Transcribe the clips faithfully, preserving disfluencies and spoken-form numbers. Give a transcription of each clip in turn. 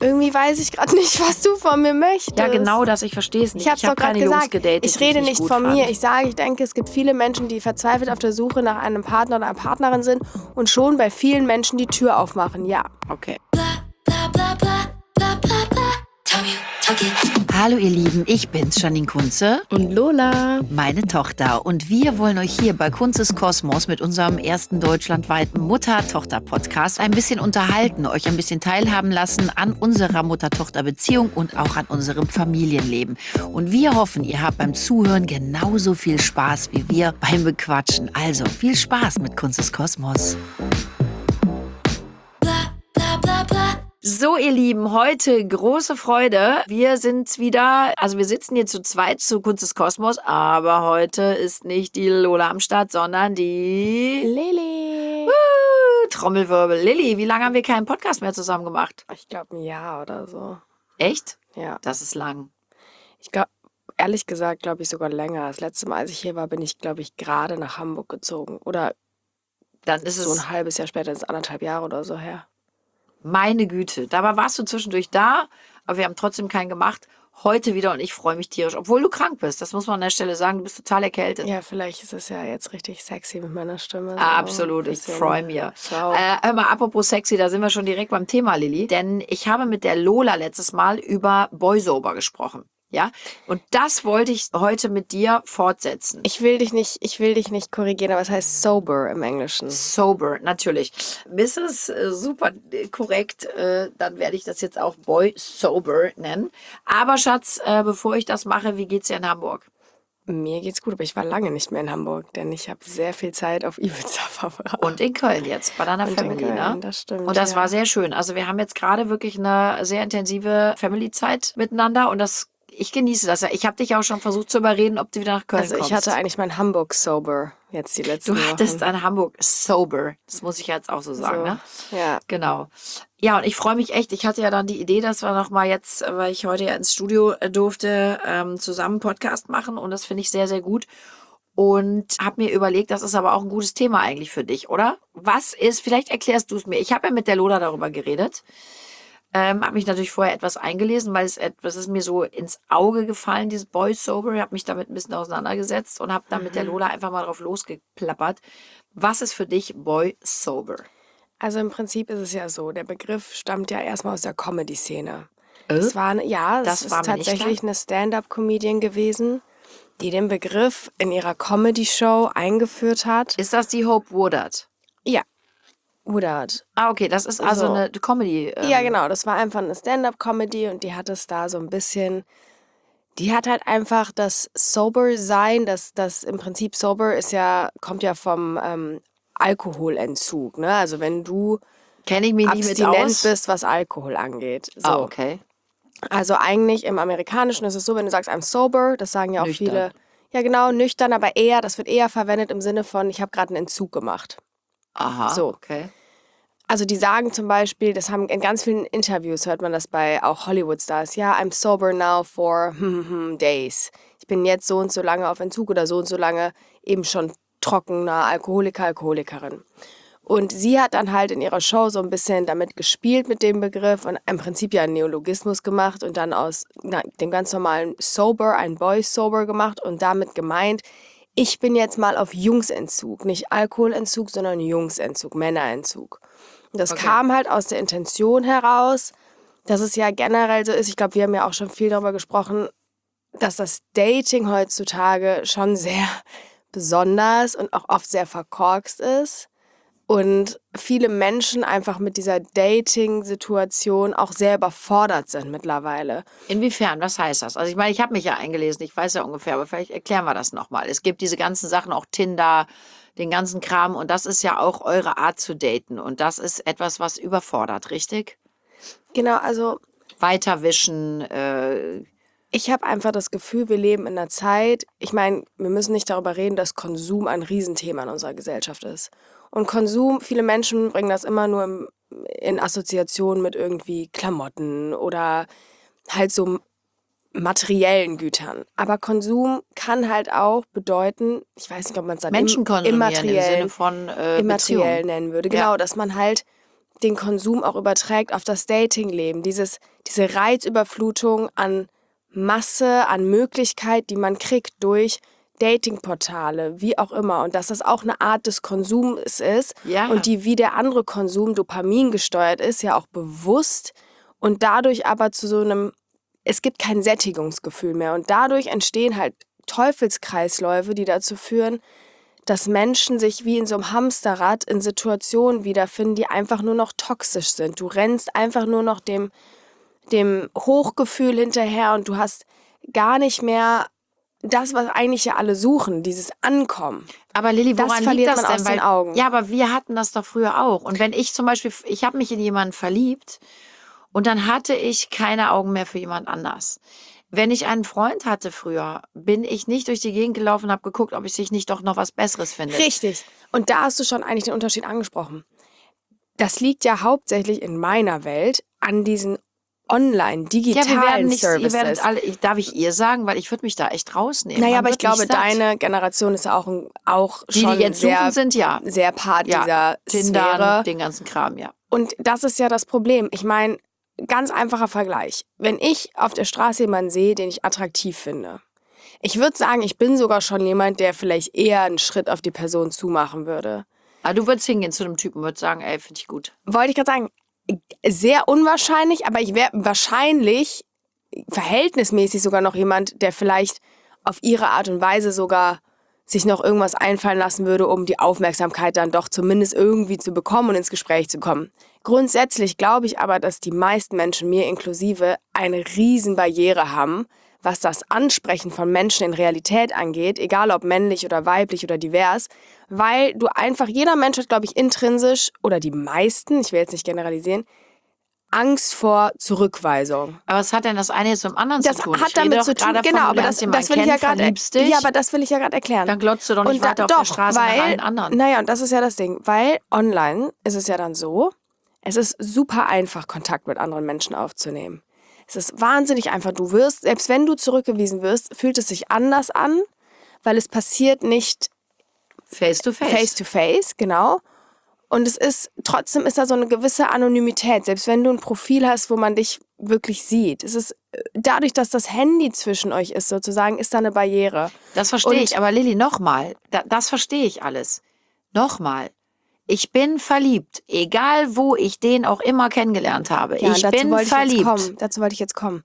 Irgendwie weiß ich gerade nicht, was du von mir möchtest. Ja, genau das. Ich verstehe es nicht. Ich habe es doch gerade gesagt. Gedatet, ich rede ich nicht gut von fand. mir. Ich sage, ich denke, es gibt viele Menschen, die verzweifelt auf der Suche nach einem Partner oder einer Partnerin sind und schon bei vielen Menschen die Tür aufmachen. Ja. Okay. Hallo ihr Lieben, ich bin's, Janine Kunze. Und Lola. Meine Tochter. Und wir wollen euch hier bei Kunzes Kosmos mit unserem ersten deutschlandweiten Mutter-Tochter-Podcast ein bisschen unterhalten, euch ein bisschen teilhaben lassen an unserer Mutter-Tochter-Beziehung und auch an unserem Familienleben. Und wir hoffen, ihr habt beim Zuhören genauso viel Spaß wie wir beim Bequatschen. Also viel Spaß mit Kunzes Kosmos. So, ihr Lieben, heute große Freude. Wir sind wieder, also wir sitzen hier zu zweit zu Kunst des Kosmos, aber heute ist nicht die Lola am Start, sondern die Lilly. Uh, Trommelwirbel. Lilly, wie lange haben wir keinen Podcast mehr zusammen gemacht? Ich glaube ein Jahr oder so. Echt? Ja. Das ist lang. Ich glaube, ehrlich gesagt, glaube ich sogar länger. Das letzte Mal, als ich hier war, bin ich, glaube ich, gerade nach Hamburg gezogen. Oder dann ist so es ein halbes Jahr später, das ist anderthalb Jahre oder so her. Meine Güte, dabei warst du zwischendurch da, aber wir haben trotzdem keinen gemacht. Heute wieder und ich freue mich tierisch, obwohl du krank bist. Das muss man an der Stelle sagen, du bist total erkältet. Ja, vielleicht ist es ja jetzt richtig sexy mit meiner Stimme. So Absolut, ich freue mich. Äh, hör mal, apropos sexy, da sind wir schon direkt beim Thema, Lilly. Denn ich habe mit der Lola letztes Mal über Boy-Sober gesprochen. Ja, und das wollte ich heute mit dir fortsetzen. Ich will dich nicht, ich will dich nicht korrigieren, aber es heißt sober im Englischen. Sober, natürlich. Misses äh, super korrekt, äh, dann werde ich das jetzt auch Boy Sober nennen. Aber Schatz, äh, bevor ich das mache, wie geht's dir in Hamburg? Mir geht's gut, aber ich war lange nicht mehr in Hamburg, denn ich habe sehr viel Zeit auf Ibiza verbracht. Und in Köln jetzt, bei deiner Und Family, in Köln, ne? Das stimmt. Und das ja. war sehr schön. Also wir haben jetzt gerade wirklich eine sehr intensive Family-Zeit miteinander und das ich genieße das ja. Ich habe dich auch schon versucht zu überreden, ob du wieder nach Köln also kommst. Also ich hatte eigentlich mein Hamburg Sober jetzt die letzten Du hattest Wochen. ein Hamburg Sober. Das muss ich jetzt auch so sagen, so, ne? Ja. Genau. Ja, und ich freue mich echt. Ich hatte ja dann die Idee, dass wir nochmal jetzt, weil ich heute ja ins Studio durfte, ähm, zusammen einen Podcast machen. Und das finde ich sehr, sehr gut. Und habe mir überlegt, das ist aber auch ein gutes Thema eigentlich für dich, oder? Was ist, vielleicht erklärst du es mir. Ich habe ja mit der Lola darüber geredet. Ähm, habe mich natürlich vorher etwas eingelesen, weil es etwas ist mir so ins Auge gefallen, dieses Boy Sober. Ich habe mich damit ein bisschen auseinandergesetzt und habe dann mhm. mit der Lola einfach mal drauf losgeplappert. Was ist für dich Boy Sober? Also im Prinzip ist es ja so, der Begriff stammt ja erstmal aus der Comedy-Szene. Äh? Es war, eine, ja, das es war ist tatsächlich eine Stand-up-Comedian gewesen, die den Begriff in ihrer Comedy-Show eingeführt hat. Ist das die Hope Woodard? Ja. Woodard. Ah, okay, das ist also so. eine Comedy. Ähm. Ja, genau, das war einfach eine Stand-up-Comedy und die hat es da so ein bisschen, die hat halt einfach das Sober-Sein, das, das im Prinzip Sober ist ja, kommt ja vom ähm, Alkoholentzug, ne? Also wenn du Kenn ich mich nicht mit aus. abstinent bist, was Alkohol angeht. So. Ah, okay. Also eigentlich im Amerikanischen ist es so, wenn du sagst, I'm sober, das sagen ja auch nüchtern. viele, ja genau, nüchtern, aber eher, das wird eher verwendet im Sinne von, ich habe gerade einen Entzug gemacht. Aha, so. Okay. Also die sagen zum Beispiel, das haben in ganz vielen Interviews, hört man das bei auch Hollywood-Stars, ja, I'm sober now for days. Ich bin jetzt so und so lange auf Entzug oder so und so lange eben schon trockener Alkoholiker, Alkoholikerin. Und sie hat dann halt in ihrer Show so ein bisschen damit gespielt mit dem Begriff und im Prinzip ja einen Neologismus gemacht und dann aus na, dem ganz normalen Sober ein Boy Sober gemacht und damit gemeint, ich bin jetzt mal auf Jungsentzug, nicht Alkoholentzug, sondern Jungsentzug, Männerentzug. Und das okay. kam halt aus der Intention heraus, dass es ja generell so ist, ich glaube, wir haben ja auch schon viel darüber gesprochen, dass das Dating heutzutage schon sehr besonders und auch oft sehr verkorkst ist. Und viele Menschen einfach mit dieser Dating-Situation auch sehr überfordert sind mittlerweile. Inwiefern? Was heißt das? Also ich meine, ich habe mich ja eingelesen, ich weiß ja ungefähr, aber vielleicht erklären wir das nochmal. Es gibt diese ganzen Sachen, auch Tinder, den ganzen Kram und das ist ja auch eure Art zu daten und das ist etwas, was überfordert, richtig? Genau, also weiterwischen. Äh ich habe einfach das Gefühl, wir leben in einer Zeit, ich meine, wir müssen nicht darüber reden, dass Konsum ein Riesenthema in unserer Gesellschaft ist. Und Konsum, viele Menschen bringen das immer nur im, in Assoziation mit irgendwie Klamotten oder halt so materiellen Gütern. Aber Konsum kann halt auch bedeuten, ich weiß nicht, ob man es dann Menschen im, immateriell, im Sinne von äh, immateriell Beziehung. nennen würde. Genau, ja. Dass man halt den Konsum auch überträgt auf das Datingleben. Dieses, diese Reizüberflutung an Masse, an Möglichkeit, die man kriegt durch Datingportale, wie auch immer. Und dass das auch eine Art des Konsums ist Ja. und die wie der andere Konsum Dopamin gesteuert ist, ja auch bewusst und dadurch aber zu so einem, es gibt kein Sättigungsgefühl mehr und dadurch entstehen halt Teufelskreisläufe, die dazu führen, dass Menschen sich wie in so einem Hamsterrad in Situationen wiederfinden, die einfach nur noch toxisch sind. Du rennst einfach nur noch dem, dem Hochgefühl hinterher und du hast gar nicht mehr das, was eigentlich ja alle suchen, dieses Ankommen. Aber Lilly, Das woran liegt verliert das man denn? aus Weil, den Augen. Ja, aber wir hatten das doch früher auch. Und wenn ich zum Beispiel, ich habe mich in jemanden verliebt und dann hatte ich keine Augen mehr für jemand anders. Wenn ich einen Freund hatte früher, bin ich nicht durch die Gegend gelaufen und habe geguckt, ob ich sich nicht doch noch was Besseres finde. Richtig. Und da hast du schon eigentlich den Unterschied angesprochen. Das liegt ja hauptsächlich in meiner Welt an diesen online, Ja, digitalen wir werden nicht, ihr Services. werdet alle, ich, darf ich ihr sagen, weil ich würde mich da echt rausnehmen. Naja, Man aber ich wird nicht glaube, satt. deine Generation ist ja auch, ein- auch Die, schon die jetzt sehr, suchen, sind ja. sehr Part Ja, dieser Tinder, Sphäre. den ganzen Kram, ja. Und das ist ja das Problem. Ich meine, ganz einfacher Vergleich. Wenn ich auf der Straße jemanden sehe, den ich attraktiv finde, ich würde sagen, ich bin sogar schon jemand, der vielleicht eher einen Schritt auf die Person zumachen würde. Aber du würdest hingehen zu einem Typen und würdest sagen, ey, finde ich gut. Wollte ich gerade sagen, sehr unwahrscheinlich, aber ich wäre wahrscheinlich verhältnismäßig sogar noch jemand, der vielleicht auf ihre Art und Weise sogar sich noch irgendwas einfallen lassen würde, um die Aufmerksamkeit dann doch zumindest irgendwie zu bekommen und ins Gespräch zu kommen. Grundsätzlich glaube ich aber, dass die meisten Menschen, mir inklusive, eine Riesenbarriere haben, was das Ansprechen von Menschen in Realität angeht, egal ob männlich oder weiblich oder divers, weil du einfach, jeder Mensch hat, glaube ich, intrinsisch, oder die meisten, ich will jetzt nicht generalisieren, Angst vor Zurückweisung. Aber was hat denn das eine jetzt mit dem anderen Das zu tun? hat Ich rede damit doch zu tun, gerade genau, von, du aber das, lernst jemanden das will ich ja kennen, gerade, verliebst dich, ja, aber das will ich ja gerade erklären. dann glotzt du doch nicht Und weiter da, auf der doch, Straße weil, nach allen anderen. Naja, und das ist ja das Ding, weil online ist es ja dann so, es ist super einfach, Kontakt mit anderen Menschen aufzunehmen. Es ist wahnsinnig einfach. Du wirst, selbst wenn du zurückgewiesen wirst, fühlt es sich anders an, weil es passiert nicht Face to face. face to face, genau. Und es ist, trotzdem ist da so eine gewisse Anonymität, selbst wenn du ein Profil hast, wo man dich wirklich sieht. Es ist, dadurch, dass das Handy zwischen euch ist, sozusagen, ist da eine Barriere. Das verstehe Und- ich. Aber Lilly, nochmal, da, das verstehe ich alles. Nochmal. Ich bin verliebt, egal wo ich den auch immer kennengelernt habe. Ja, ich dazu bin wollte ich jetzt verliebt. kommen. Dazu wollte ich jetzt kommen.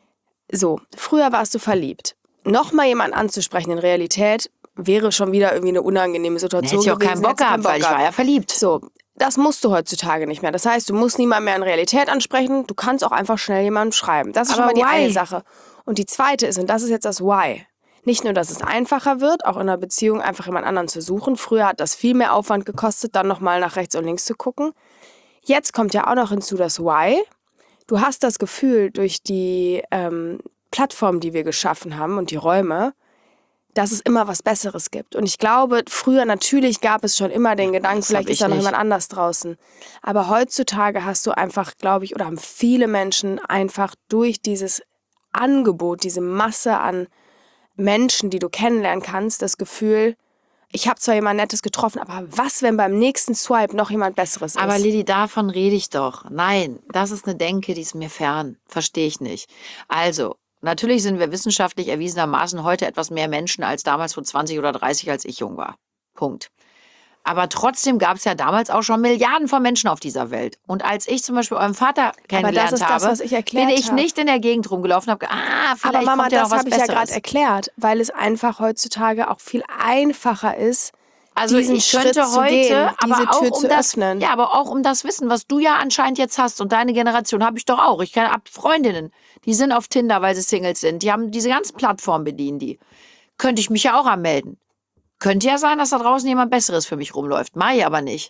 So, früher warst du verliebt. Nochmal jemanden anzusprechen in Realität wäre schon wieder irgendwie eine unangenehme Dann Situation hätte ich auch gewesen. keinen Bock hättest du gehabt, weil ich war ja verliebt. So, das musst du heutzutage nicht mehr. Das heißt, du musst niemanden mehr in Realität ansprechen. Du kannst auch einfach schnell jemandem schreiben. Das ist Aber schon mal die why? eine Sache. Und die zweite ist, und das ist jetzt das Why. Nicht nur, dass es einfacher wird, auch in einer Beziehung einfach jemand anderen zu suchen. Früher hat das viel mehr Aufwand gekostet, dann nochmal nach rechts und links zu gucken. Jetzt kommt ja auch noch hinzu das Why. Du hast das Gefühl, durch die ähm, Plattform, die wir geschaffen haben und die Räume, dass es immer was Besseres gibt. Und ich glaube, früher natürlich gab es schon immer den Gedanken, Das vielleicht hab ist ich da noch nicht. jemand anders draußen. Aber heutzutage hast du einfach, glaube ich, oder haben viele Menschen einfach durch dieses Angebot, diese Masse an Menschen, die du kennenlernen kannst, das Gefühl, ich habe zwar jemand Nettes getroffen, aber was, wenn beim nächsten Swipe noch jemand Besseres ist? Aber Lilly, davon rede ich doch. Nein, das ist eine Denke, die ist mir fern. Verstehe ich nicht. Also, natürlich sind wir wissenschaftlich erwiesenermaßen heute etwas mehr Menschen als damals vor zwanzig oder dreißig, als ich jung war. Punkt. Aber trotzdem gab es ja damals auch schon Milliarden von Menschen auf dieser Welt. Und als ich zum Beispiel euren Vater kennengelernt ist das, habe, was ich erklärt bin ich habe. nicht in der Gegend rumgelaufen und habe gedacht, ah, vielleicht Aber Mama, kommt ja das noch was habe ich ja Besseres. gerade erklärt, weil es einfach heutzutage auch viel einfacher ist, Also diesen ich Schritt könnte zu heute, gehen, diese aber auch Tür um zu das, öffnen. ja, aber auch um das Wissen, was du ja anscheinend jetzt hast und deine Generation habe ich doch auch. Ich kenne Freundinnen, die sind auf Tinder, weil sie Singles sind. Die haben diese ganzen Plattformen bedienen die. Könnte ich mich ja auch anmelden. Könnte ja sein, dass da draußen jemand Besseres für mich rumläuft. Mach ich aber nicht.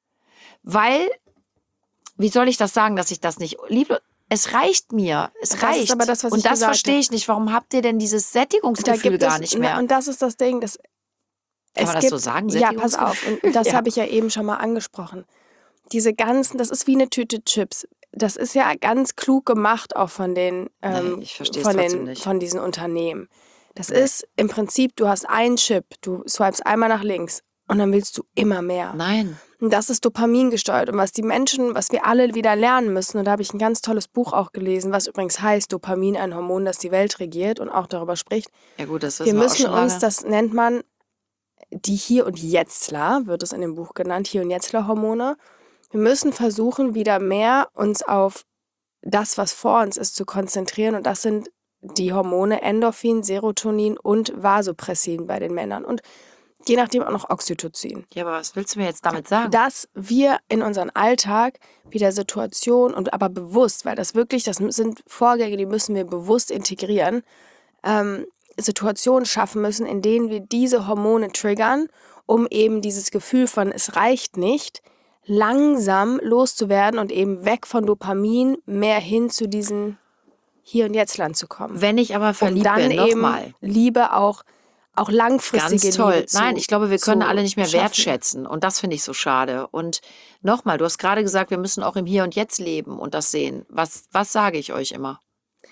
Weil, wie soll ich das sagen, dass ich das nicht liebe? Es reicht mir. Es Das reicht. ist aber das, was und ich das gesagt verstehe habe. ich nicht. Warum habt ihr denn dieses Da Sättigungsgefühl gibt gar es, nicht mehr? Und das ist das Ding, das Kann es man das gibt, so sagen? Ja, pass auf. Und das Ja. habe ich ja eben schon mal angesprochen. Diese ganzen, das ist wie eine Tüte Chips. Das ist ja ganz klug gemacht auch von den, ähm, Nee, ich verstehe es von, trotzdem den nicht. von diesen Unternehmen. Das ist im Prinzip, du hast einen Chip, du swipest einmal nach links und dann willst du immer mehr. Nein. Und das ist Dopamin gesteuert. Und was die Menschen, was wir alle wieder lernen müssen, und da habe ich ein ganz tolles Buch auch gelesen, was übrigens heißt, Dopamin, ein Hormon, das die Welt regiert und auch darüber spricht. Ja gut, das wissen Wir wir auch müssen schon uns, lange. das nennt man die Hier- und Jetztler, wird es in dem Buch genannt, Hier- und Jetztler-Hormone. Wir müssen versuchen, wieder mehr uns auf das, was vor uns ist, zu konzentrieren. Und das sind die Hormone Endorphin, Serotonin und Vasopressin bei den Männern. Und je nachdem auch noch Oxytocin. Ja, aber was willst du mir jetzt damit sagen? Dass wir in unseren Alltag wieder Situationen und aber bewusst, weil das wirklich, das sind Vorgänge, die müssen wir bewusst integrieren, ähm, Situationen schaffen müssen, in denen wir diese Hormone triggern, um eben dieses Gefühl von es reicht nicht, langsam loszuwerden und eben weg von Dopamin mehr hin zu diesem Hier- und Jetzt-Land zu kommen. Wenn ich aber um verliebt dann bin, eben nochmal. Liebe auch, auch langfristige Ganz toll. Liebe zu Nein, ich glaube, wir können zu alle nicht mehr schaffen. wertschätzen. Und das finde ich so schade. Und nochmal, du hast gerade gesagt, wir müssen auch im Hier und Jetzt leben und das sehen. Was, was sage ich euch immer?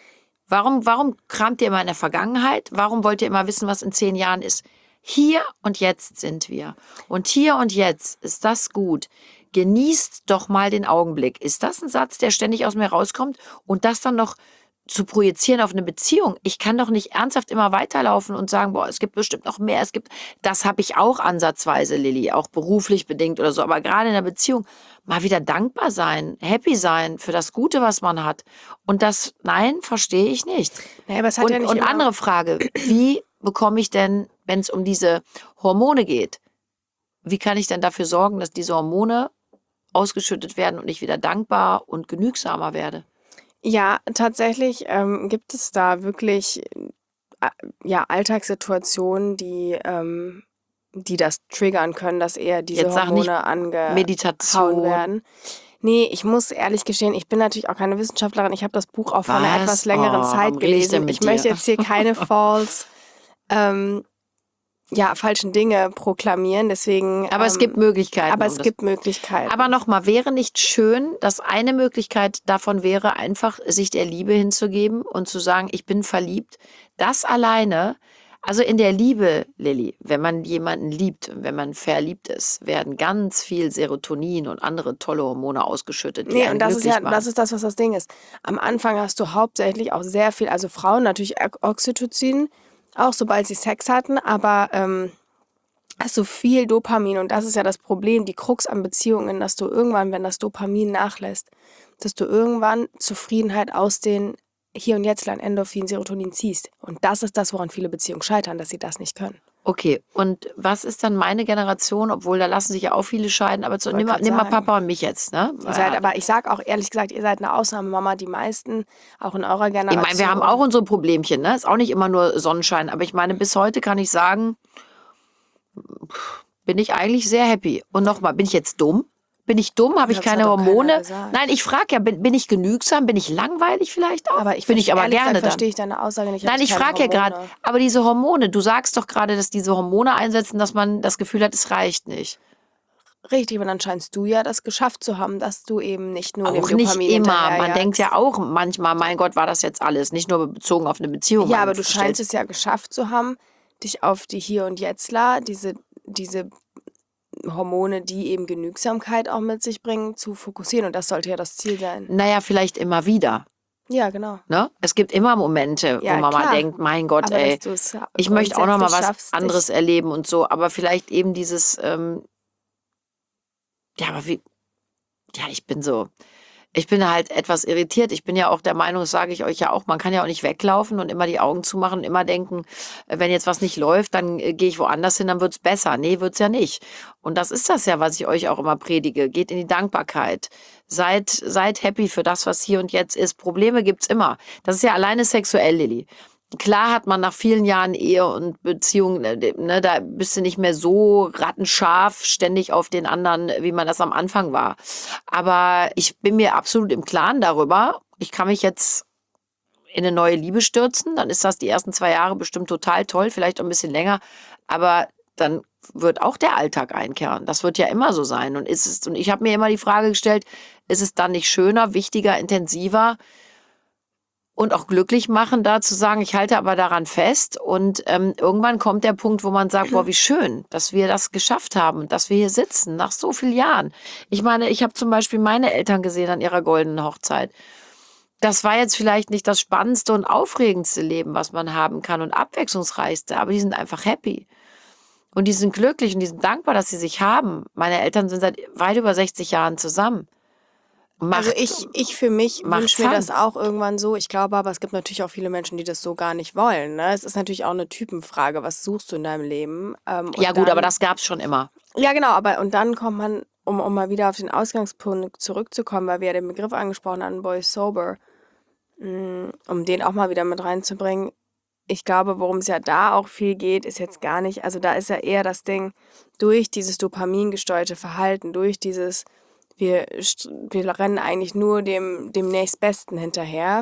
Warum, warum kramt ihr immer in der Vergangenheit? Warum wollt ihr immer wissen, was in zehn Jahren ist? Hier und jetzt sind wir. Und hier und jetzt ist das gut. Genießt doch mal den Augenblick. Ist das ein Satz, der ständig aus mir rauskommt? Und das dann noch zu projizieren auf eine Beziehung. Ich kann doch nicht ernsthaft immer weiterlaufen und sagen, boah, es gibt bestimmt noch mehr. Es gibt, das habe ich auch ansatzweise, Lilly, auch beruflich bedingt oder so. Aber gerade in der Beziehung mal wieder dankbar sein, happy sein für das Gute, was man hat. Und das, nein, verstehe ich nicht. Naja, aber es hat Und, ja nicht und immer- andere Frage, wie bekomme ich denn, wenn es um diese Hormone geht, wie kann ich denn dafür sorgen, dass diese Hormone ausgeschüttet werden und ich wieder dankbar und genügsamer werde? Ja, tatsächlich ähm, gibt es da wirklich äh, ja, Alltagssituationen, die, ähm, die das triggern können, dass eher diese Jetzt sag nicht Hormone angehauen Meditation. werden. Nee, ich muss ehrlich gestehen, ich bin natürlich auch keine Wissenschaftlerin. Ich habe das Buch auch vor einer Was? etwas längeren Oh, Zeit warum rede ich denn gelesen. mit Ich möchte dir? jetzt hier keine false, ähm, ja, falschen Dinge proklamieren. Deswegen. Aber ähm, es gibt Möglichkeiten. Aber um es das- gibt Möglichkeiten. Aber nochmal, wäre nicht schön, dass eine Möglichkeit davon wäre, einfach sich der Liebe hinzugeben und zu sagen, ich bin verliebt. Das alleine, also in der Liebe, Lilly, wenn man jemanden liebt, wenn man verliebt ist, werden ganz viel Serotonin und andere tolle Hormone ausgeschüttet, die Nee, einen und das ist glücklich ja, machen. das ist das, was das Ding ist. Am Anfang hast du hauptsächlich auch sehr viel, also Frauen natürlich Oxytocin, auch sobald sie Sex hatten, aber ähm, hast du viel Dopamin und das ist ja das Problem, die Krux an Beziehungen, dass du irgendwann, wenn das Dopamin nachlässt, dass du irgendwann Zufriedenheit aus den Hier- und Jetztland, Endorphin, Serotonin ziehst. Und das ist das, woran viele Beziehungen scheitern, dass sie das nicht können. Okay, und was ist dann meine Generation, obwohl da lassen sich ja auch viele scheiden, aber zu, Wollte nimm, mal- grad nimm mal sagen. Papa und mich jetzt, ne? Ihr seid, aber ich sag auch ehrlich gesagt, ihr seid eine Ausnahmemama, die meisten, auch in eurer Ich Generation. meine, wir haben auch unsere Problemchen, ne? Ist auch nicht immer nur Sonnenschein. Aber ich meine, bis heute kann ich sagen, bin ich eigentlich sehr happy. Und nochmal, bin ich jetzt dumm? Bin ich dumm? Habe ich Das hat keine doch keiner Hormone? gesagt. Nein, ich frage ja, bin, bin ich genügsam? Bin ich langweilig vielleicht auch? Aber ich bin ich aber ehrlich gerne gesagt, dann. verstehe ich deine Aussage nicht. Nein, habe ich keine frage ja gerade, Hormone. aber diese Hormone, du sagst doch gerade, dass diese Hormone einsetzen, dass man das Gefühl hat, es reicht nicht. Richtig, aber dann scheinst du ja das geschafft zu haben, dass du eben nicht nur dem Auch nicht Dopamin immer. Man hinterherjagst. denkt ja auch manchmal, mein Gott, war das jetzt alles. Nicht nur bezogen auf eine Beziehung. Ja, Man aber du stellt- scheinst es ja geschafft zu haben, dich auf die Hier- und Jetztler, diese, diese Hormone, die eben Genügsamkeit auch mit sich bringen, zu fokussieren. Und das sollte ja das Ziel sein. Naja, vielleicht immer wieder. Ja, genau. Ne? Es gibt immer Momente, Ja, wo man mal klar. denkt, mein Gott, Aber ey, dass du es ja ich möchte auch noch mal grundsätzlich was schaffst, dich- anderes erleben und so. Aber vielleicht eben dieses, ähm, ja, aber wie, ja, ich bin so, ich bin halt etwas irritiert. Ich bin ja auch der Meinung, das sage ich euch ja auch, man kann ja auch nicht weglaufen und immer die Augen zumachen und immer denken, äh, wenn jetzt was nicht läuft, dann äh, gehe ich woanders hin, dann wird's besser. Nee, wird's ja nicht. Und das ist das ja, was ich euch auch immer predige. Geht in die Dankbarkeit. Seid, seid happy für das, was hier und jetzt ist. Probleme gibt's immer. Das ist ja alleine sexuell, Lilly. Klar hat man nach vielen Jahren Ehe und Beziehung, ne, ne, da bist du nicht mehr so rattenscharf ständig auf den anderen, wie man das am Anfang war. Aber ich bin mir absolut im Klaren darüber. Ich kann mich jetzt in eine neue Liebe stürzen. Dann ist das die ersten zwei Jahre bestimmt total toll, vielleicht auch ein bisschen länger. Aber dann wird auch der Alltag einkehren. Das wird ja immer so sein. Und ist es, und ich habe mir immer die Frage gestellt, ist es dann nicht schöner, wichtiger, intensiver, und auch glücklich machen, da zu sagen, ich halte aber daran fest. Und ähm, irgendwann kommt der Punkt, wo man sagt, boah, wie schön, dass wir das geschafft haben und dass wir hier sitzen nach so vielen Jahren. Ich meine, ich habe zum Beispiel meine Eltern gesehen an ihrer goldenen Hochzeit. Das war jetzt vielleicht nicht das spannendste und aufregendste Leben, was man haben kann und abwechslungsreichste, aber die sind einfach happy. Und die sind glücklich und die sind dankbar, dass sie sich haben. Meine Eltern sind seit weit über sechzig Jahren zusammen. Macht, Also ich, ich für mich macht wünsche mir Fun. das auch irgendwann so. Ich glaube aber, es gibt natürlich auch viele Menschen, die das so gar nicht wollen. Ne? Es ist natürlich auch eine Typenfrage, was suchst du in deinem Leben? Ähm, und Ja gut, dann, aber das gab's schon immer. Ja, genau, aber und dann kommt man, um, um mal wieder auf den Ausgangspunkt zurückzukommen, weil wir ja den Begriff angesprochen haben, Boy Sober, mh, um den auch mal wieder mit reinzubringen. Ich glaube, worum es ja da auch viel geht, ist jetzt gar nicht, also da ist ja eher das Ding, durch dieses dopamingesteuerte Verhalten, durch dieses, wir, st- wir rennen eigentlich nur dem, dem nächstbesten hinterher,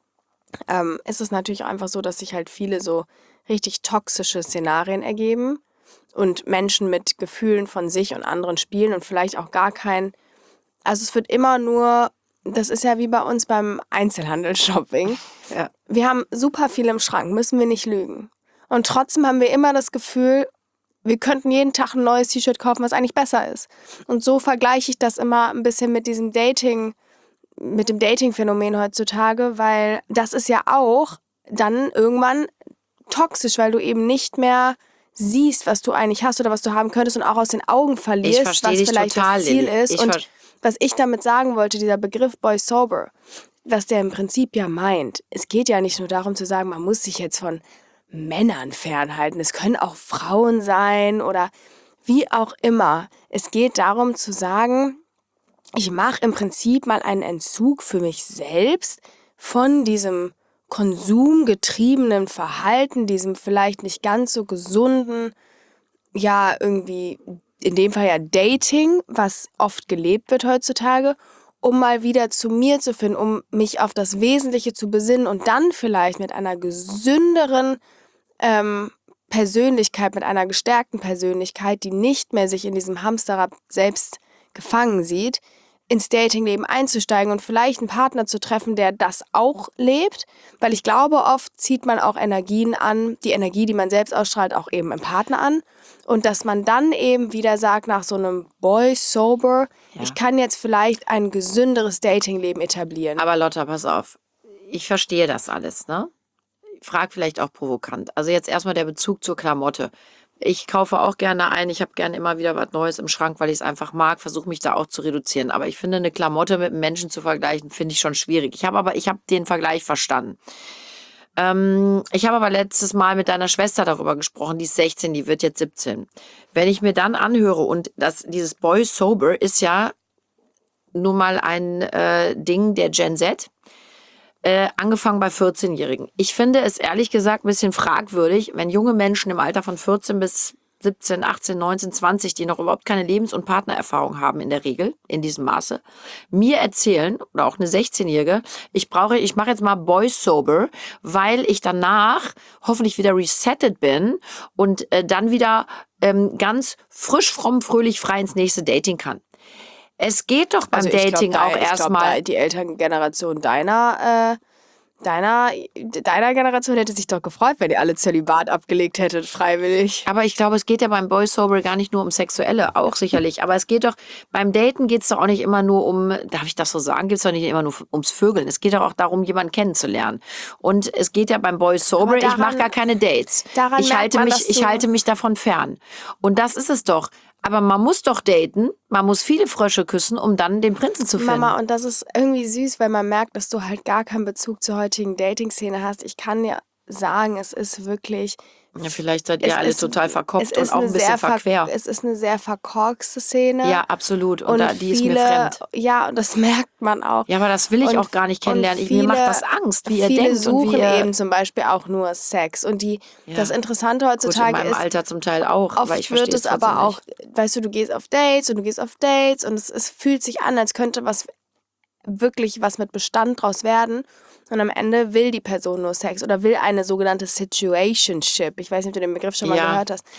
ähm, ist es natürlich einfach so, dass sich halt viele so richtig toxische Szenarien ergeben und Menschen mit Gefühlen von sich und anderen spielen und vielleicht auch gar kein, also es wird immer nur, das ist ja wie bei uns beim Einzelhandelsshopping. Ja. Wir haben super viel im Schrank, müssen wir nicht lügen. Und trotzdem haben wir immer das Gefühl, wir könnten jeden Tag ein neues T-Shirt kaufen, was eigentlich besser ist. Und so vergleiche ich das immer ein bisschen mit diesem Dating, mit dem Dating-Phänomen heutzutage, weil das ist ja auch dann irgendwann toxisch, weil du eben nicht mehr siehst, was du eigentlich hast oder was du haben könntest und auch aus den Augen Ich verlierst, verstehe was dich vielleicht total, das Ziel Lilly. ist. Ich Und ver- was ich damit sagen wollte, dieser Begriff Boy Sober, was der im Prinzip ja meint, es geht ja nicht nur darum zu sagen, man muss sich jetzt von Männern fernhalten. Es können auch Frauen sein oder wie auch immer. Es geht darum zu sagen, ich mache im Prinzip mal einen Entzug für mich selbst von diesem konsumgetriebenen Verhalten, diesem vielleicht nicht ganz so gesunden, ja, irgendwie, in dem Fall ja Dating, was oft gelebt wird heutzutage, um mal wieder zu mir zu finden, um mich auf das Wesentliche zu besinnen und dann vielleicht mit einer gesünderen ähm, Persönlichkeit, mit einer gestärkten Persönlichkeit, die nicht mehr sich in diesem Hamsterrad selbst gefangen sieht, ins Datingleben einzusteigen und vielleicht einen Partner zu treffen, der das auch lebt, weil ich glaube, oft zieht man auch Energien an, die Energie, die man selbst ausstrahlt, auch eben im Partner an und dass man dann eben wieder sagt, nach so einem Boy Sober, Ja. ich kann jetzt vielleicht ein gesünderes Datingleben etablieren. Aber Lotta, pass auf. Ich verstehe das alles, ne? Frag vielleicht auch provokant. Also jetzt erstmal der Bezug zur Klamotte. Ich kaufe auch gerne ein. Ich habe gerne immer wieder was Neues im Schrank, weil ich es einfach mag. Versuche mich da auch zu reduzieren. Aber ich finde, eine Klamotte mit einem Menschen zu vergleichen, finde ich schon schwierig. Ich habe aber, ich habe den Vergleich verstanden. Ähm, ich habe aber letztes Mal mit deiner Schwester darüber gesprochen. Die ist sechzehn, die wird jetzt siebzehn. Wenn ich mir dann anhöre und das, dieses Boy Sober ist ja nun mal ein äh, Ding der Gen Z. Äh, angefangen bei vierzehnjährigen. Ich finde es ehrlich gesagt ein bisschen fragwürdig, wenn junge Menschen im Alter von vierzehn bis siebzehn, achtzehn, neunzehn, zwanzig, die noch überhaupt keine Lebens- und Partnererfahrung haben in der Regel, in diesem Maße, mir erzählen, oder auch eine sechzehnjährige, ich brauche, ich mache jetzt mal Boy Sober, weil ich danach hoffentlich wieder resettet bin und äh, dann wieder ähm, ganz frisch, fromm, fröhlich, frei ins nächste Dating kann. Es geht doch beim Also ich glaub, Dating da- auch ich glaub, erstmal. da die Elterngeneration deiner, äh, deiner, deiner Generation hätte sich doch gefreut, wenn ihr alle Zölibat abgelegt hättet, freiwillig. Aber ich glaube, es geht ja beim Boy Sober gar nicht nur um Sexuelle, auch sicherlich. Aber es geht doch, beim Daten geht es doch auch nicht immer nur um, darf ich das so sagen, geht es doch nicht immer nur ums Vögeln. Es geht doch auch darum, jemanden kennenzulernen. Und es geht ja beim Boy Sober, daran- ich mache gar keine Dates. daran Ich merkt halte man, mich, dass ich du- halte mich davon fern. Und das ist es doch. Aber man muss doch daten, man muss viele Frösche küssen, um dann den Prinzen zu finden. Mama, und das ist irgendwie süß, weil man merkt, dass du halt gar keinen Bezug zur heutigen Dating-Szene hast. Ich kann dir sagen, es ist wirklich... Ja, vielleicht seid es ihr alle ist- total es verkopft ist und auch eine ein bisschen sehr ver- verquer. Es ist eine sehr verkorkste Szene. Ja, absolut. Und, da, die ist mir viele, fremd. Ja, und das merkt man auch. Ja, aber das will ich Und- auch gar nicht und kennenlernen. Ich, mir macht das Angst, wie ihr viele denkt suchen und wie ihr... eben zum Beispiel auch nur Sex. Und die, Ja. das Interessante Gut, in heutzutage meinem ist, Alter zum Teil auch, aber oft ich verstehe wird es trotzdem aber auch, nicht. weißt du, du gehst auf Dates und du gehst auf Dates und es, es fühlt sich an, als könnte was wirklich was mit Bestand draus werden. Und am Ende will die Person nur Sex oder will eine sogenannte Situationship. Ich weiß nicht, ob du den Begriff schon mal Ja. gehört hast.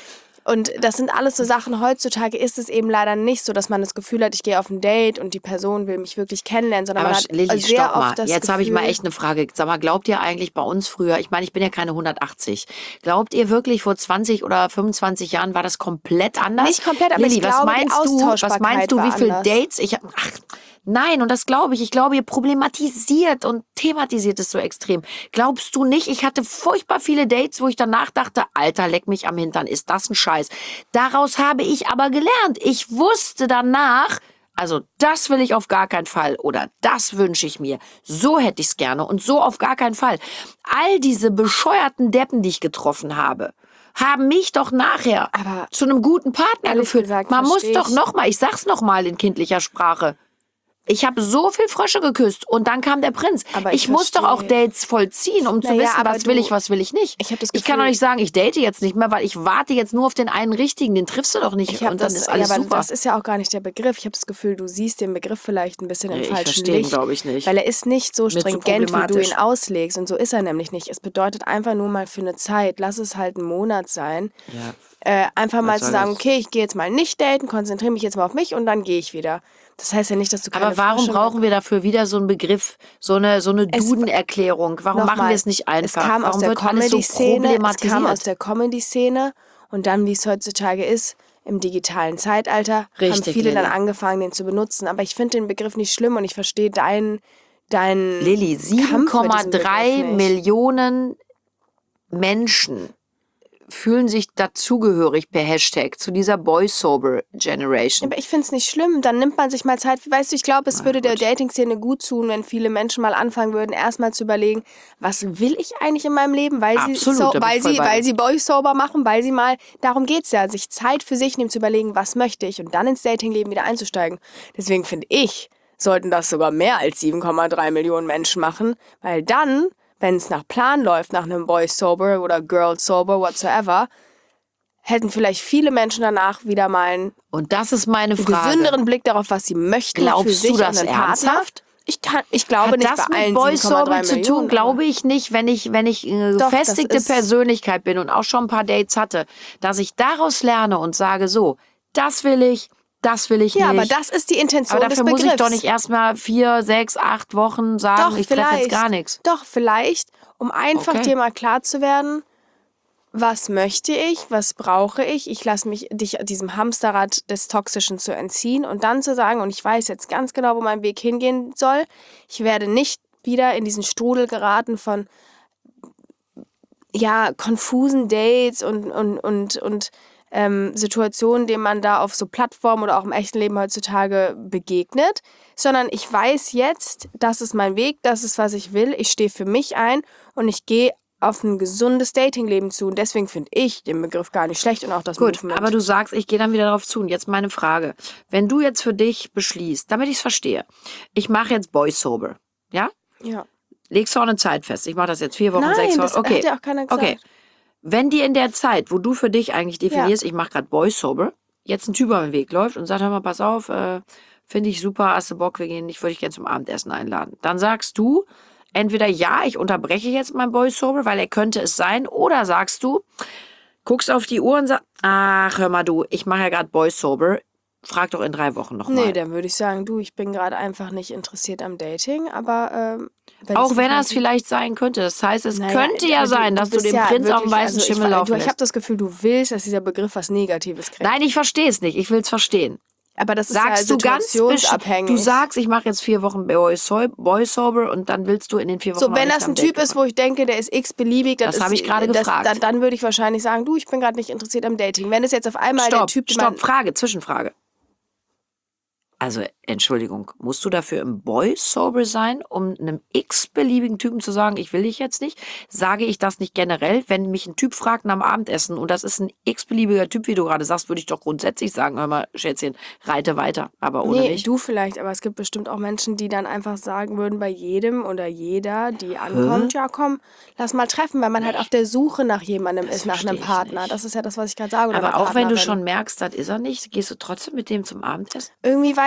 Und das sind alles so Sachen, heutzutage ist es eben leider nicht so, dass man das Gefühl hat, ich gehe auf ein Date und die Person will mich wirklich kennenlernen, sondern Aber man hat Lilly, sehr stopp mal. oft das Jetzt habe ich mal Gefühl- echt eine Frage. Sag mal, glaubt ihr eigentlich bei uns früher, ich meine, ich bin ja keine hundertachtzig, glaubt ihr wirklich vor zwanzig oder fünfundzwanzig Jahren war das komplett anders? Nicht komplett, aber Lilly, ich was glaube, die meinst du, was Austauschbarkeit meinst du, wie war viele anders. Dates ich habe? Ach, nein, und das glaube ich. Ich glaube, ihr problematisiert und thematisiert es so extrem. Glaubst du nicht? Ich hatte furchtbar viele Dates, wo ich danach dachte, Alter, leck mich am Hintern, ist das ein Scheiß. Daraus habe ich aber gelernt. Ich wusste danach, also das will ich auf gar keinen Fall oder das wünsche ich mir. So hätte ich es gerne und so auf gar keinen Fall. All diese bescheuerten Deppen, die ich getroffen habe, haben mich doch nachher Aber zu einem guten Partner ehrlich geführt. gesagt, Man muss versteh doch ich. noch mal, ich sag's noch mal in kindlicher Sprache. Ich habe so viel Frösche geküsst und dann kam der Prinz. Aber ich ich muss doch auch verstehe. Dates vollziehen, um zu Naja, wissen, aber was will du- ich, was will ich nicht. Ich hab das ich kann doch Gefühl- nicht sagen, ich date jetzt nicht mehr, weil ich warte jetzt nur auf den einen richtigen. Den triffst du doch nicht Ich habe und dann das, ist ja, alles aber super. das ist ja auch gar nicht der Begriff. Ich habe das Gefühl, du siehst den Begriff vielleicht ein bisschen im Nee, ich falschen verstehe ihn, Licht. glaub ich, nicht. Weil er ist nicht so Mir zu stringent, wie du problematisch. ihn auslegst. Und so ist er nämlich nicht. Es bedeutet einfach nur mal für eine Zeit, lass es halt einen Monat sein. Ja. Äh, einfach mal zu soll sagen, das? okay, ich gehe jetzt mal nicht daten, konzentriere mich jetzt mal auf mich und dann gehe ich wieder. Das heißt ja nicht, dass du keine Aber warum Frische mehr- brauchen wir dafür wieder so einen Begriff, so eine, so eine Es- Duden-Erklärung? Warum machen Nochmal, wir es nicht einfach? Es kam warum aus der wird alles so Comedy-Szene, es problematisiert? kam aus der Comedy-Szene und dann, wie es heutzutage ist, im digitalen Zeitalter, haben Richtig, viele dann Lilly. angefangen, den zu benutzen. Aber ich finde den Begriff nicht schlimm und ich verstehe deinen dein Lilly, Kampf sieben mit Komma diesem drei Begriff nicht. Millionen Menschen fühlen sich dazugehörig per Hashtag zu dieser Boy-Sober-Generation. Aber ich finde es nicht schlimm, dann nimmt man sich mal Zeit. Weißt du, ich glaube, es würde der gut. Dating-Szene gut tun, wenn viele Menschen mal anfangen würden, erstmal zu überlegen, was will ich eigentlich in meinem Leben, weil sie, Absolut, so, da bin ich weil voll sie, bei dir. weil sie Boy-Sober machen, weil sie mal, darum geht's ja, sich Zeit für sich nehmen, zu überlegen, was möchte ich und dann ins Datingleben wieder einzusteigen. Deswegen finde ich, sollten das sogar mehr als sieben Komma drei Millionen Menschen machen, weil dann, wenn es nach Plan läuft, nach einem Boy-Sober oder Girl-Sober, whatsoever, hätten vielleicht viele Menschen danach wieder mal einen Und das ist meine Frage. gesünderen Blick darauf, was sie möchten für Glaubst sich du das und einen Partner. ernsthaft? Ich, kann, ich glaube Hat nicht das bei mit allen Boy sieben Komma drei Sober zu Millionen. tun? Glaube ich nicht, wenn ich, wenn ich eine Doch, das gefestigte ist- Persönlichkeit bin und auch schon ein paar Dates hatte, dass ich daraus lerne und sage, so, das will ich, das will ich Ja, nicht. aber das ist die Intention Aber dafür des muss Begriffs. ich doch nicht erstmal vier, sechs, acht Wochen sagen, Doch, ich treffe vielleicht. jetzt gar nichts. Doch, vielleicht, um einfach Okay. dir mal klar zu werden, was möchte ich, was brauche ich, ich lasse mich dich diesem Hamsterrad des Toxischen zu entziehen und dann zu sagen, und ich weiß jetzt ganz genau, wo mein Weg hingehen soll, ich werde nicht wieder in diesen Strudel geraten von ja, konfusen Dates und, und, und, und ähm, Situationen, denen man da auf so Plattformen oder auch im echten Leben heutzutage begegnet, sondern ich weiß jetzt, das ist mein Weg, das ist, was ich will, ich stehe für mich ein und ich gehe auf ein gesundes Datingleben zu. Und deswegen finde ich den Begriff gar nicht schlecht und auch das Gut, Movement. aber du sagst, ich gehe dann wieder darauf zu. Und jetzt meine Frage. Wenn du jetzt für dich beschließt, damit ich es verstehe, ich mache jetzt Boy Sober, ja? ja. Legst du auch eine Zeit fest? Ich mache das jetzt vier Wochen, Nein, sechs Wochen. das Okay. hat ja auch keiner gesagt. Okay. Wenn dir in der Zeit, wo du für dich eigentlich definierst, ich mache gerade Boy Sober, jetzt ein Typ über den Weg läuft und sagt, hör mal, pass auf, äh, finde ich super, hast du Bock, wir gehen, ich würde dich gerne zum Abendessen einladen. Dann sagst du, entweder ja, ich unterbreche jetzt mein Boy Sober, weil er könnte es sein, oder sagst du, guckst auf die Uhr und sagst, ach, hör mal du, ich mache ja gerade Boy Sober, frag doch in drei Wochen nochmal. Nee, dann würde ich sagen, du, ich bin gerade einfach nicht interessiert am Dating, aber ähm, wenn Auch es wenn nicht er es vielleicht sein könnte. Das heißt, es Naja, könnte ja aber sein, dass du, bist den ja Prinz auf dem wirklich- weißen also Schimmel ich, laufen du, Ich habe lässt. das Gefühl, du willst, dass dieser Begriff was Negatives kriegt. Nein, ich verstehe es nicht. Ich will es verstehen. aber das ist Sagst ja du ganz situationsabhängig. Du sagst, ich mache jetzt vier Wochen Boy So- Boy Sober und dann willst du in den vier Wochen so, noch wenn nicht das am ein Date Typ ist, gekommen. wo ich denke, der ist x-beliebig, Das ist- habe ich gerade das- gefragt. Dann, dann würde ich wahrscheinlich sagen, du, ich bin gerade nicht interessiert am Dating. Wenn es jetzt auf einmal der Stopp, Typ, den stopp, man, Frage, Zwischenfrage. Also, Entschuldigung, musst du dafür im Boy Sober sein, um einem x-beliebigen Typen zu sagen, ich will dich jetzt nicht? Sage ich das nicht generell? Wenn mich ein Typ fragt nach dem Abendessen und das ist ein x-beliebiger Typ, wie du gerade sagst, würde ich doch grundsätzlich sagen, hör mal, Schätzchen, reite weiter, aber ohne nee, mich. du vielleicht, aber es gibt bestimmt auch Menschen, die dann einfach sagen würden, bei jedem oder jeder, die ankommt, ja komm, lass mal treffen, weil man halt auf der Suche nach jemandem ist, nach einem verstehe ich Partner. nicht. Das ist ja das, was ich gerade sage. Oder Aber einer auch wenn du Partnerin. schon merkst, das ist er nicht, gehst du trotzdem mit dem zum Abendessen? Irgendwie weiß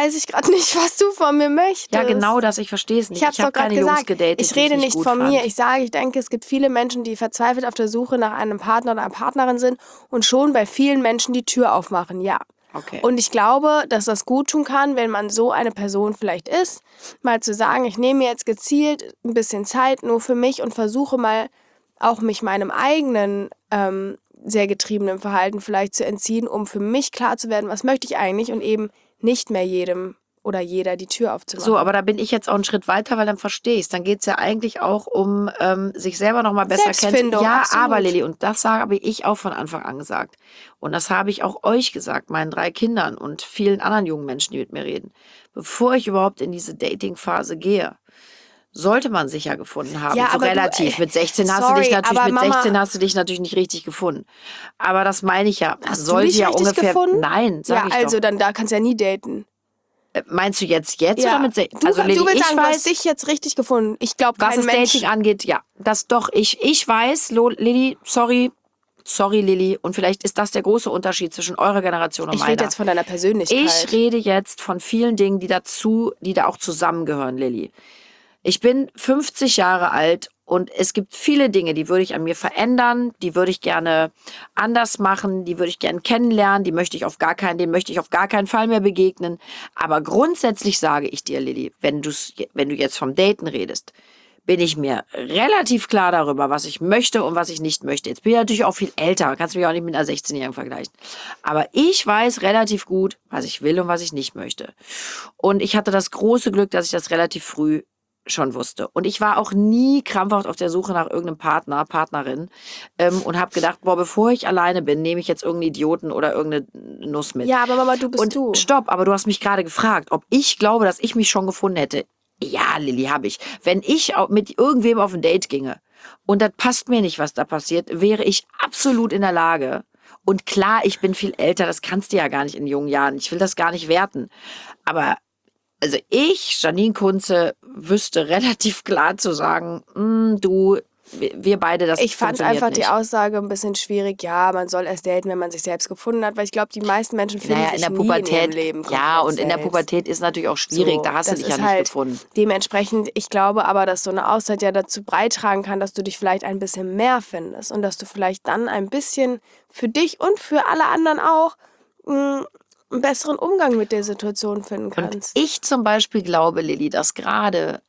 weiß ich gerade nicht, was du von mir möchtest. Ja, genau das, ich verstehe es nicht. Ich habe Ich habe doch gerade keine Jungs gesagt, gedatet, ich die rede nicht nicht gut von fand. mir. Ich sage, ich denke, es gibt viele Menschen, die verzweifelt auf der Suche nach einem Partner oder einer Partnerin sind und schon bei vielen Menschen die Tür aufmachen, ja. Okay. Und ich glaube, dass das gut tun kann, wenn man so eine Person vielleicht ist, mal zu sagen, ich nehme mir jetzt gezielt ein bisschen Zeit nur für mich und versuche mal auch mich meinem eigenen ähm, sehr getriebenen Verhalten vielleicht zu entziehen, um für mich klar zu werden, was möchte ich eigentlich und eben nicht mehr jedem oder jeder die Tür aufzumachen. So, aber da bin ich jetzt auch einen Schritt weiter, weil dann verstehe ich es. Dann geht es ja eigentlich auch um ähm, sich selber noch mal besser Selbstfindung, kennen. Ja, absolut. aber Lilly, und das habe ich auch von Anfang an gesagt. Und das habe ich auch euch gesagt, meinen drei Kindern und vielen anderen jungen Menschen, die mit mir reden. Bevor ich überhaupt in diese Dating-Phase gehe, sollte man sich ja gefunden haben. Ja, so aber du, relativ. äh, mit sechzehn hast du sorry, dich natürlich, aber mit Mama- sechzehn hast du dich natürlich nicht richtig gefunden. Aber das meine ich ja. Man Hast du sollte dich ja richtig ungefähr. gefunden? Nein, sag Ja, ich also doch. dann da kannst du ja nie daten. Äh, Meinst du jetzt jetzt Ja, oder mit sechzehn? du, Also du Lilly, willst ich sagen, du weiß, hast dich jetzt richtig gefunden. Ich glaube, was kein das Mensch. Dating angeht, ja. Das doch, ich, ich weiß, Lo, Lilly, sorry, sorry Lilly. Und vielleicht ist das der große Unterschied zwischen eurer Generation und Ich meiner. rede jetzt von deiner Persönlichkeit. Ich rede jetzt von vielen Dingen, die dazu, die da auch zusammengehören, Lilly. Ich bin fünfzig Jahre alt und es gibt viele Dinge, die würde ich an mir verändern, die würde ich gerne anders machen, die würde ich gerne kennenlernen, die möchte ich auf gar keinen, denen möchte ich auf gar keinen Fall mehr begegnen. Aber grundsätzlich sage ich dir, Lilly, wenn du's, wenn du jetzt vom Daten redest, bin ich mir relativ klar darüber, was ich möchte und was ich nicht möchte. Jetzt bin ich natürlich auch viel älter, kannst mich auch nicht mit einer sechzehnjährigen vergleichen. Aber ich weiß relativ gut, was ich will und was ich nicht möchte. Und ich hatte das große Glück, dass ich das relativ früh schon wusste. Und ich war auch nie krampfhaft auf der Suche nach irgendeinem Partner, Partnerin ähm, und habe gedacht, boah, bevor ich alleine bin, nehme ich jetzt irgendeinen Idioten oder irgendeine Nuss mit. Ja, aber Mama, du bist Und du. stopp, aber du hast mich gerade gefragt, ob ich glaube, dass ich mich schon gefunden hätte. Ja, Lilly, habe ich. Wenn ich au- mit irgendwem auf ein Date ginge und das passt mir nicht, was da passiert, wäre ich absolut in der Lage. Und klar, ich bin viel älter, das kannst du ja gar nicht in jungen Jahren. Ich will das gar nicht werten. Aber also ich, Janine Kunze, wüsste relativ klar zu sagen, "Mm, du, wir, wir beide, das Ich fand funktioniert einfach nicht." die Aussage ein bisschen schwierig. Ja, man soll erst daten, wenn man sich selbst gefunden hat, weil ich glaube, die meisten Menschen finden Naja, sich in der nie Pubertät, in ihrem Leben ja, komplett und in der selbst. Pubertät ist natürlich auch schwierig, So, da hast du das dich ja ist nicht halt gefunden. Dementsprechend, ich glaube aber, dass so eine Auszeit ja dazu beitragen kann, dass du dich vielleicht ein bisschen mehr findest und dass du vielleicht dann ein bisschen für dich und für alle anderen auch mh, einen besseren Umgang mit der Situation finden Und kannst. ich zum Beispiel glaube, Lilly, dass gerade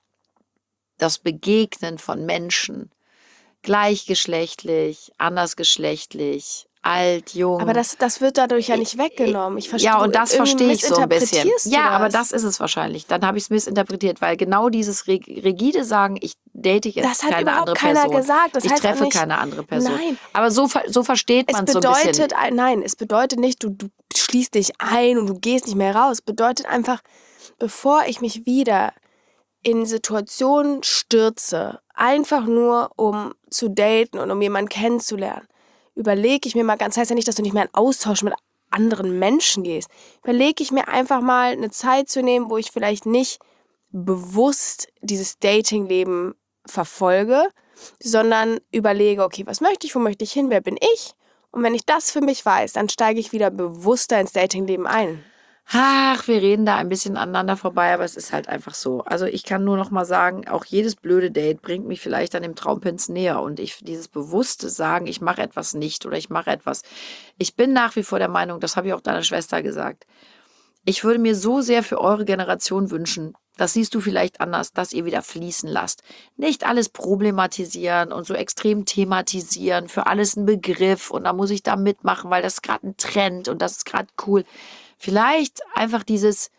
das Begegnen von Menschen, gleichgeschlechtlich, andersgeschlechtlich, alt, jung. Aber das, das wird dadurch ja nicht weggenommen. Ich verstehe, Ja, und das irgendwie verstehe ich so ein bisschen. missinterpretierst du Ja, aber das. das ist es wahrscheinlich. Dann habe ich es missinterpretiert, weil genau dieses reg- rigide Sagen, ich date jetzt Das hat keine überhaupt andere keiner Person. gesagt. Das ich heißt auch treffe nicht- keine andere Person. Nein. Aber so, ver- so versteht Es man es so ein bisschen. bedeutet, ein- nein, es bedeutet nicht, du, du schließt dich ein und du gehst nicht mehr raus. Es bedeutet einfach, bevor ich mich wieder in Situationen stürze, einfach nur um zu daten und um jemanden kennenzulernen, überlege ich mir mal ganz, das heißt ja nicht, dass du nicht mehr in Austausch mit anderen Menschen gehst, überlege ich mir einfach mal eine Zeit zu nehmen, wo ich vielleicht nicht bewusst dieses Datingleben verfolge, sondern überlege, okay, was möchte ich, wo möchte ich hin, wer bin ich? Und wenn ich das für mich weiß, dann steige ich wieder bewusster ins Datingleben ein. Ach, wir reden da ein bisschen aneinander vorbei, aber es ist halt einfach so. Also ich kann nur noch mal sagen, auch jedes blöde Date bringt mich vielleicht an dem Traumprinz näher. Und ich dieses bewusste Sagen, ich mache etwas nicht oder ich mache etwas. Ich bin nach wie vor der Meinung, das habe ich auch deiner Schwester gesagt, ich würde mir so sehr für eure Generation wünschen, das siehst du vielleicht anders, dass ihr wieder fließen lasst. Nicht alles problematisieren und so extrem thematisieren, für alles einen Begriff und da muss ich da mitmachen, weil das ist gerade ein Trend und das ist gerade cool. Vielleicht einfach dieses,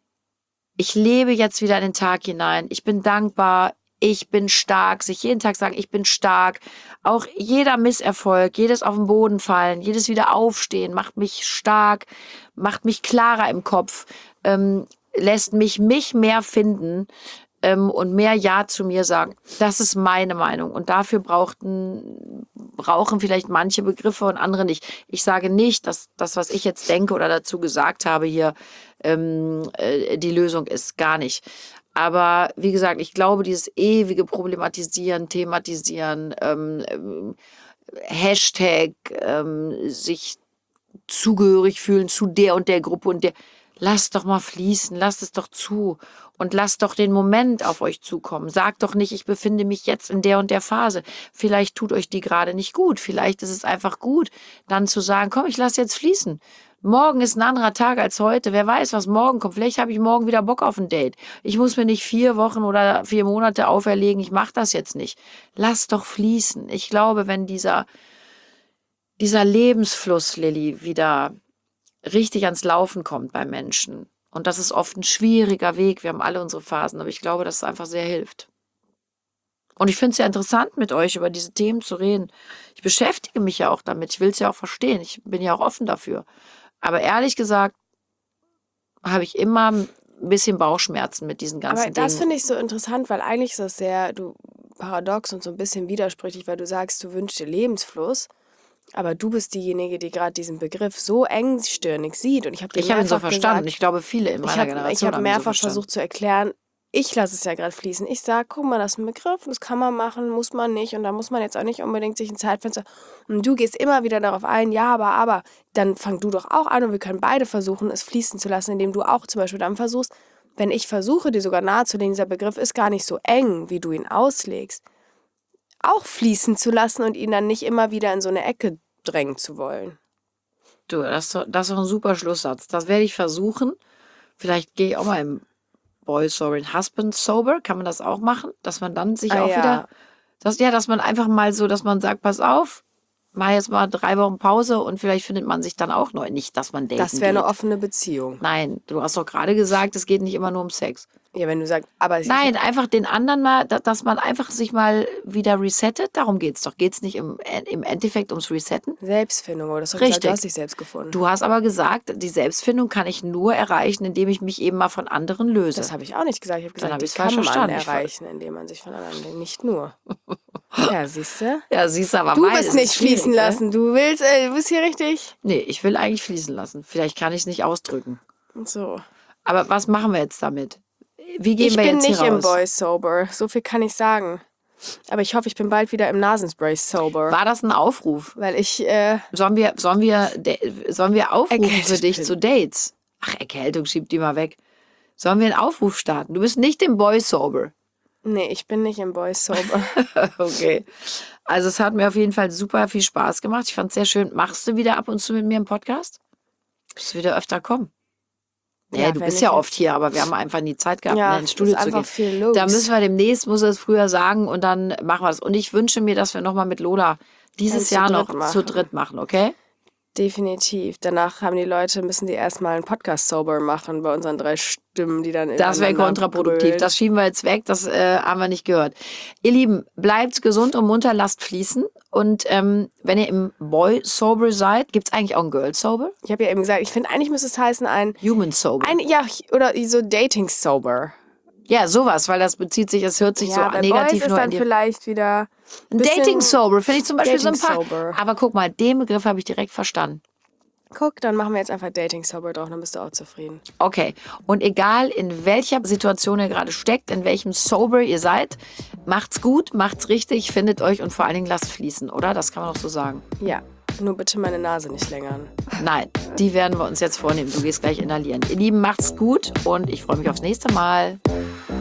ich lebe jetzt wieder in den Tag hinein, ich bin dankbar, ich bin stark, sich jeden Tag sagen, ich bin stark. Auch jeder Misserfolg, jedes auf den Boden fallen, jedes wieder aufstehen, macht mich stark, macht mich klarer im Kopf, ähm, lässt mich mich mehr finden ähm, und mehr Ja zu mir sagen. Das ist meine Meinung. Und dafür brauchten, brauchen vielleicht manche Begriffe und andere nicht. Ich sage nicht, dass das, was ich jetzt denke oder dazu gesagt habe hier, ähm, äh, die Lösung ist. Gar nicht. Aber wie gesagt, ich glaube, dieses ewige Problematisieren, Thematisieren, ähm, ähm, Hashtag, ähm, sich zugehörig fühlen zu der und der Gruppe und der, Lasst doch mal fließen, lasst es doch zu und lasst doch den Moment auf euch zukommen. Sagt doch nicht, ich befinde mich jetzt in der und der Phase. Vielleicht tut euch die gerade nicht gut. Vielleicht ist es einfach gut, dann zu sagen, komm, ich lasse jetzt fließen. Morgen ist ein anderer Tag als heute. Wer weiß, was morgen kommt. Vielleicht habe ich morgen wieder Bock auf ein Date. Ich muss mir nicht vier Wochen oder vier Monate auferlegen. Ich mache das jetzt nicht. Lasst doch fließen. Ich glaube, wenn dieser, dieser Lebensfluss, Lilly, wieder richtig ans Laufen kommt bei Menschen. Und das ist oft ein schwieriger Weg. Wir haben alle unsere Phasen, aber ich glaube, dass es einfach sehr hilft. Und ich finde es ja interessant, mit euch über diese Themen zu reden. Ich beschäftige mich ja auch damit. Ich will es ja auch verstehen. Ich bin ja auch offen dafür. Aber ehrlich gesagt habe ich immer ein bisschen Bauchschmerzen mit diesen ganzen Aber das Dingen. finde ich so interessant, weil eigentlich ist das sehr du, paradox und so ein bisschen widersprüchlich, weil du sagst, du wünschst dir Lebensfluss. Aber du bist diejenige, die gerade diesen Begriff so engstirnig sieht. Und ich habe Ich habe ihn so mehrfach verstanden. gesagt, Ich glaube, viele in ich meiner habe Generation ich hab haben ihn so mehrfach verstanden. versucht zu erklären, ich lasse es ja gerade fließen. Ich sage, guck mal, das ist ein Begriff, das kann man machen, muss man nicht. Und da muss man jetzt auch nicht unbedingt sich ein Zeitfenster. Und du gehst immer wieder darauf ein, ja, aber, aber. Dann fang du doch auch an und wir können beide versuchen, es fließen zu lassen, indem du auch zum Beispiel dann versuchst, wenn ich versuche, dir sogar nahezulegen, dieser Begriff ist gar nicht so eng, wie du ihn auslegst, auch fließen zu lassen und ihn dann nicht immer wieder in so eine Ecke drängen zu wollen. Du, das, ist doch- das ist doch ein super Schlusssatz. Das werde ich versuchen. Vielleicht gehe ich auch mal im Boy Sober and Husband Sober. Kann man das auch machen? Dass man dann sich Ah auch ja. wieder... Das, ja, dass man einfach mal so, dass man sagt, pass auf, mach jetzt mal drei Wochen Pause und vielleicht findet man sich dann auch neu. Nicht, dass man daten Das wäre eine geht. offene Beziehung. Nein, du hast doch gerade gesagt, es geht nicht immer nur um Sex. Ja, wenn du sagst, aber ich- Nein, einfach den anderen mal, da- dass man einfach sich mal wieder resettet. Darum geht's doch. Geht's nicht im, im Endeffekt ums Resetten? Selbstfindung, oder das hast du gesagt, Richtig. du hast dich selbst gefunden. Du hast aber gesagt, die Selbstfindung kann ich nur erreichen, indem ich mich eben mal von anderen löse. Das habe ich auch nicht gesagt. Ich habe gesagt, hab die ich's kann falsch man verstanden. Ich ver- erreichen, indem man sich von anderen, nicht nur. Ja, siehst du? ja, siehst du, aber Du beides bist ist nicht fließen schwierig, ne? lassen. Du willst, äh, du bist hier richtig. Nee, ich will eigentlich fließen lassen. Vielleicht kann ich es nicht ausdrücken. So. Aber was machen wir jetzt damit? Wie gehen Ich wir bin jetzt nicht hier im raus? Boy Sober. So viel kann ich sagen. Aber ich hoffe, ich bin bald wieder im Nasenspray Sober. War das ein Aufruf? Weil ich, äh, Sollen wir, sollen wir, de- sollen wir aufrufen Erkältet für dich bin. zu Dates? Ach, Erkältung, schieb die mal weg. Sollen wir einen Aufruf starten? Du bist nicht im Boy Sober. nee, ich bin nicht im Boy Sober. Okay. Also es hat mir auf jeden Fall super viel Spaß gemacht. Ich fand es sehr schön. Machst du wieder ab und zu mit mir einen Podcast? Musst du wieder öfter kommen? Ja, Ja, du wenn bist ich ja jetzt- oft hier, aber wir haben einfach nie Zeit gehabt, Ja, ne, ins Studio ist zu einfach gehen. viel los. Da müssen wir demnächst, muss er es früher sagen und dann machen wir das. Und ich wünsche mir, dass wir nochmal mit Lola dieses zu Jahr dritt noch zu machen. dritt machen, okay? Definitiv. Danach haben die Leute, müssen die erstmal einen Podcast sober machen bei unseren drei Stimmen, die dann Das wäre ineinander kontraproduktiv. brüllen. Das schieben wir jetzt weg. Das äh, haben wir nicht gehört. Ihr Lieben, bleibt gesund und munter, lasst fließen. Und ähm, wenn ihr im Boy Sober seid, gibt es eigentlich auch einen Girl Sober? Ich habe ja eben gesagt, ich finde, eigentlich müsste es heißen ein, Human Sober. ein ja, oder so Dating Sober. ja, sowas, weil das bezieht sich, es hört sich Ja, so bei negativ Boys ist nur dann in die... vielleicht wieder Ein bisschen- Dating Sober finde ich zum Beispiel Dating sympathisch. sober. Aber guck mal, den Begriff habe ich direkt verstanden. Guck, dann machen wir jetzt einfach Dating Sober drauf, dann bist du auch zufrieden. Okay, und egal in welcher Situation ihr gerade steckt, in welchem Sober ihr seid, macht's gut, macht's richtig, findet euch und vor allen Dingen lasst fließen, oder? Das kann man doch so sagen. Ja, nur bitte meine Nase nicht längern. Nein, die werden wir uns jetzt vornehmen. Du gehst gleich inhalieren. Ihr Lieben, macht's gut und ich freue mich aufs nächste Mal.